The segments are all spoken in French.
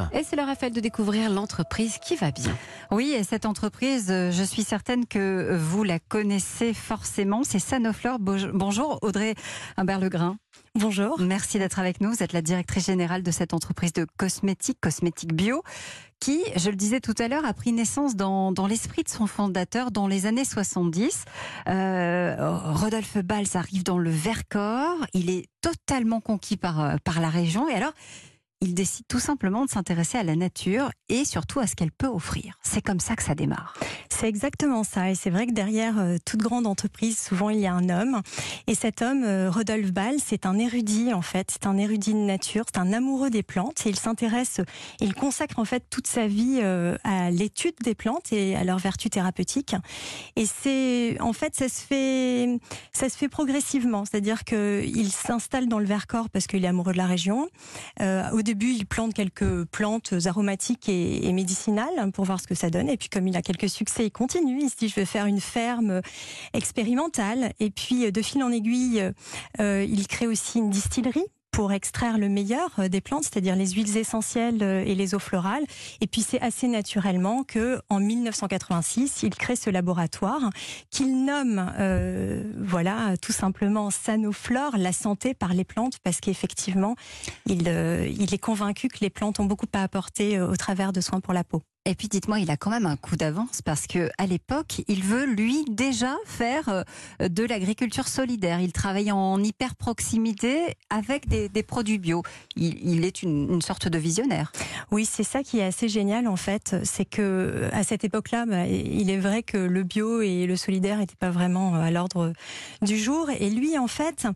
Et c'est le Raphaël de découvrir l'entreprise qui va bien. Oui, et cette entreprise, je suis certaine que vous la connaissez forcément. C'est Sanoflore. Bonjour Audrey Humbert-Legrain. Bonjour. Merci d'être avec nous. Vous êtes la directrice générale de cette entreprise de cosmétiques bio, qui, je le disais tout à l'heure, a pris naissance dans l'esprit de son fondateur dans les années 70. Rodolphe Bals arrive dans le Vercors. Il est totalement conquis par la région. Et alors, il décide tout simplement de s'intéresser à la nature et surtout à ce qu'elle peut offrir. C'est comme ça que ça démarre. C'est exactement ça. Et c'est vrai que derrière toute grande entreprise, souvent il y a un homme. Et cet homme, Rodolphe Bals, c'est un érudit en fait. C'est un érudit de nature, c'est un amoureux des plantes. Et il s'intéresse, il consacre en fait toute sa vie à l'étude des plantes et à leurs vertus thérapeutiques. Et c'est, en fait, ça se fait progressivement. C'est-à-dire qu'il s'installe dans le Vercors parce qu'il est amoureux de la région. Au début, il plante quelques plantes aromatiques et médicinales pour voir ce que ça donne. Et puis, comme il a quelques succès, il continue. Il se dit, je vais faire une ferme expérimentale. Et puis, de fil en aiguille, il crée aussi une distillerie pour extraire le meilleur des plantes, c'est-à-dire les huiles essentielles et les eaux florales. Et puis c'est assez naturellement que, en 1986, il crée ce laboratoire qu'il nomme, tout simplement Sanoflore, la santé par les plantes, parce qu'effectivement, il est convaincu que les plantes ont beaucoup à apporter au travers de soins pour la peau. Et puis dites-moi, il a quand même un coup d'avance parce que à l'époque, il veut lui déjà faire de l'agriculture solidaire. Il travaille en hyper proximité avec des produits bio. Il est une sorte de visionnaire. Oui, c'est ça qui est assez génial en fait, c'est que à cette époque-là, il est vrai que le bio et le solidaire n'étaient pas vraiment à l'ordre du jour. Et lui, en fait,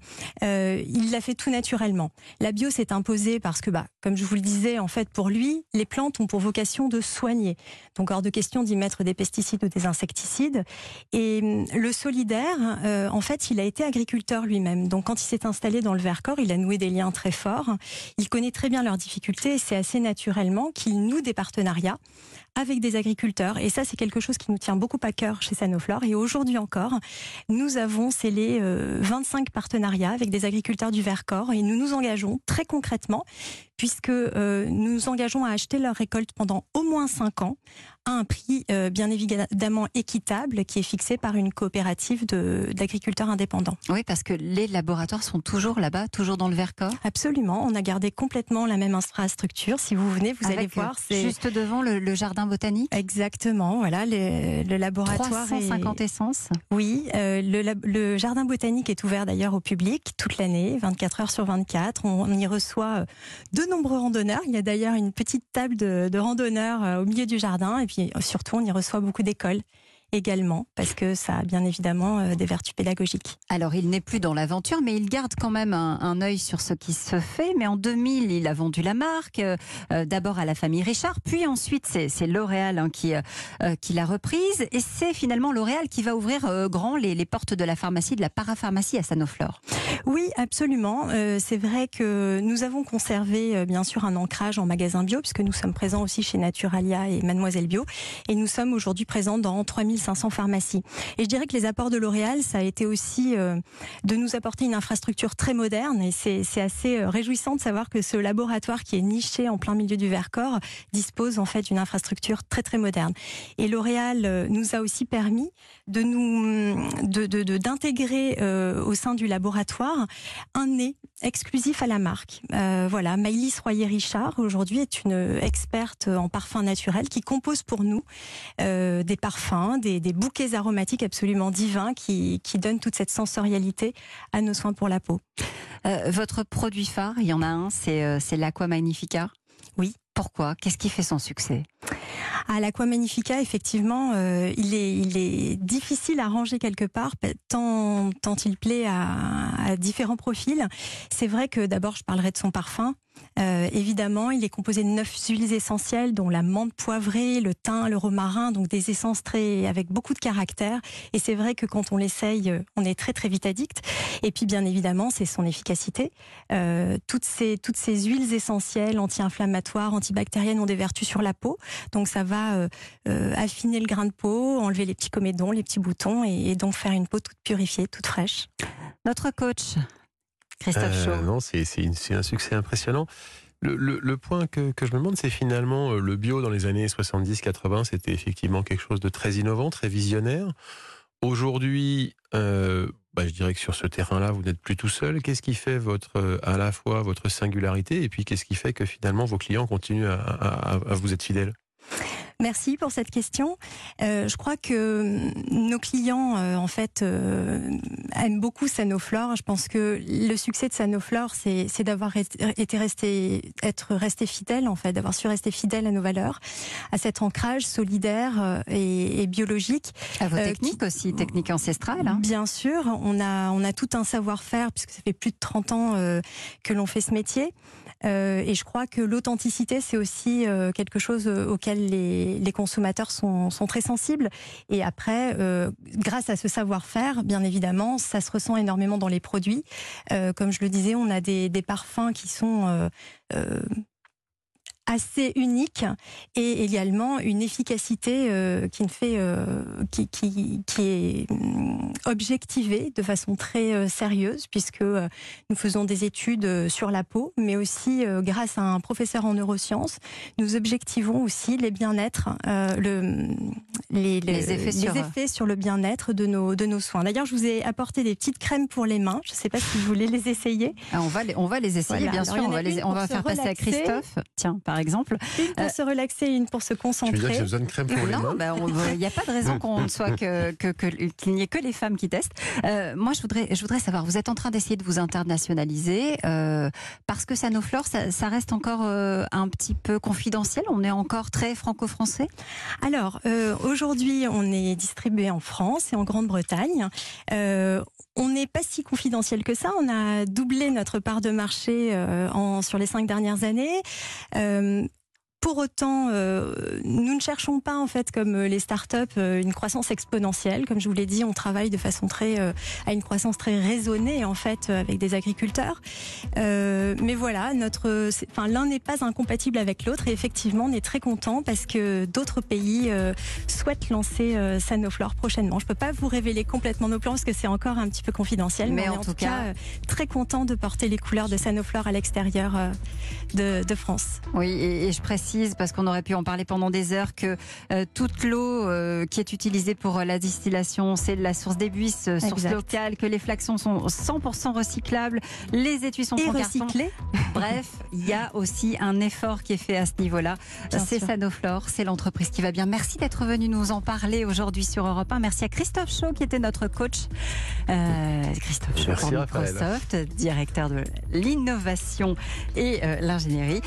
il l'a fait tout naturellement. La bio s'est imposée parce que, comme je vous le disais, en fait, pour lui, les plantes ont pour vocation de soigner. Donc hors de question d'y mettre des pesticides ou des insecticides. Et le solidaire, en fait, il a été agriculteur lui-même. Donc quand il s'est installé dans le Vercors, il a noué des liens très forts. Il connaît très bien leurs difficultés et c'est assez naturellement qu'il noue des partenariats avec des agriculteurs. Et ça, c'est quelque chose qui nous tient beaucoup à cœur chez Sanoflore. Et aujourd'hui encore, nous avons scellé 25 partenariats avec des agriculteurs du Vercors et nous nous engageons très concrètement, puisque nous nous engageons à acheter leurs récoltes pendant au moins 5 ans à un prix bien évidemment équitable qui est fixé par une coopérative d'agriculteurs indépendants. Oui, parce que les laboratoires sont toujours là-bas, toujours dans le Vercors. Absolument, on a gardé complètement la même infrastructure. Si vous venez, vous allez voir. C'est juste devant le jardin botanique. Exactement, voilà, le laboratoire 350 essences. Oui, le jardin botanique est ouvert d'ailleurs au public toute l'année, 24 heures sur 24. On y reçoit de nombreux randonneurs. Il y a d'ailleurs une petite table de randonneurs au milieu du jardin. Et puis surtout, on y reçoit beaucoup d'écoles également, parce que ça a bien évidemment des vertus pédagogiques. Alors, il n'est plus dans l'aventure, mais il garde quand même un œil sur ce qui se fait. Mais en 2000, il a vendu la marque, d'abord à la famille Richard, puis ensuite, c'est L'Oréal qui l'a reprise. Et c'est finalement L'Oréal qui va ouvrir grand les portes de la pharmacie, de la parapharmacie à Sanoflore. Oui, absolument. C'est vrai que nous avons conservé, bien sûr, un ancrage en magasin bio, puisque nous sommes présents aussi chez Naturalia et Mademoiselle Bio. Et nous sommes aujourd'hui présents dans 3500 pharmacies. Et je dirais que les apports de L'Oréal, ça a été aussi de nous apporter une infrastructure très moderne. Et c'est assez réjouissant de savoir que ce laboratoire qui est niché en plein milieu du Vercors dispose en fait d'une infrastructure très très moderne. Et L'Oréal nous a aussi permis d'intégrer au sein du laboratoire un nez exclusif à la marque. Voilà, Maëlys Royer-Richard aujourd'hui est une experte en parfums naturels qui compose pour nous des parfums, des bouquets aromatiques absolument divins qui donnent toute cette sensorialité à nos soins pour la peau. Votre produit phare, il y en a un, c'est l'Aqua Magnifica. Oui. Pourquoi ? Qu'est-ce qui fait son succès ? L'Aqua Magnifica, effectivement, il est difficile à ranger quelque part, tant il plaît à différents profils. C'est vrai que d'abord, je parlerai de son parfum. Évidemment, il est composé de 9 huiles essentielles, dont la menthe poivrée, le thym, le romarin, donc des essences avec beaucoup de caractère. Et c'est vrai que quand on l'essaye, on est très très vite addict. Et puis bien évidemment, c'est son efficacité. Toutes ces huiles essentielles anti-inflammatoires, antibactériennes ont des vertus sur la peau. Donc ça va affiner le grain de peau, enlever les petits comédons, les petits boutons et donc faire une peau toute purifiée, toute fraîche. Notre coach Christophe Chauve. Non, c'est un succès impressionnant. Le point que je me demande, c'est finalement le bio dans les années 70-80, c'était effectivement quelque chose de très innovant, très visionnaire. Aujourd'hui, je dirais que sur ce terrain-là, vous n'êtes plus tout seul. Qu'est-ce qui fait à la fois votre singularité et puis qu'est-ce qui fait que finalement vos clients continuent à vous être fidèles ? Merci pour cette question. Je crois que nos clients, aiment beaucoup Sanoflore. Je pense que le succès de Sanoflore, c'est d'avoir être resté fidèle, en fait, d'avoir su rester fidèle à nos valeurs, à cet ancrage solidaire et biologique. À vos techniques aussi, techniques ancestrales. Hein. Bien sûr, on a tout un savoir-faire, puisque ça fait plus de 30 ans que l'on fait ce métier. Et je crois que l'authenticité, c'est aussi quelque chose auquel les consommateurs sont très sensibles. Et après, grâce à ce savoir-faire, bien évidemment, ça se ressent énormément dans les produits. Comme je le disais, on a des parfums qui sont assez unique et également une efficacité qui est objectivée de façon très sérieuse, puisque nous faisons des études sur la peau, mais aussi grâce à un professeur en neurosciences, nous objectivons aussi les bien-être, les effets sur le bien-être de nos soins. D'ailleurs, je vous ai apporté des petites crèmes pour les mains. Je ne sais pas si vous voulez les essayer. On va les essayer, voilà. Bien sûr. On va faire passer à Christophe. Tiens, par exemple. Une pour se relaxer, une pour se concentrer. Tu veux dire que j'ai besoin de crème pour les mains ? Il n'y a pas de raison qu'on ne soit qu'il n'y ait que les femmes qui testent. Moi, je voudrais savoir, vous êtes en train d'essayer de vous internationaliser parce que Sanoflore, ça reste encore un petit peu confidentiel. On est encore très franco-français. Alors, aujourd'hui, on est distribué en France et en Grande-Bretagne. On n'est pas si confidentiel que ça. On a doublé notre part de marché sur les 5 dernières années. Pour autant, nous ne cherchons pas, en fait, comme les startups, une croissance exponentielle. Comme je vous l'ai dit, on travaille de façon à une croissance très raisonnée, en fait, avec des agriculteurs. Mais voilà, l'un n'est pas incompatible avec l'autre. Et effectivement, on est très content parce que d'autres pays souhaitent lancer Sanoflore prochainement. Je ne peux pas vous révéler complètement nos plans parce que c'est encore un petit peu confidentiel. Mais en tout cas, très content de porter les couleurs de Sanoflore à l'extérieur de France. Oui, et je précise, parce qu'on aurait pu en parler pendant des heures, que toute l'eau qui est utilisée pour la distillation, c'est de la source des Buisses, source locale, que les flacons sont 100% recyclables, les étuis sont en carton. Bref, il y a aussi un effort qui est fait à ce niveau-là. C'est Sanoflore, c'est l'entreprise qui va bien. Merci d'être venu nous en parler aujourd'hui sur Europe 1. Merci à Christophe Chaud qui était notre coach. Christophe Chaud pour Microsoft, directeur de l'innovation et l'ingénierie.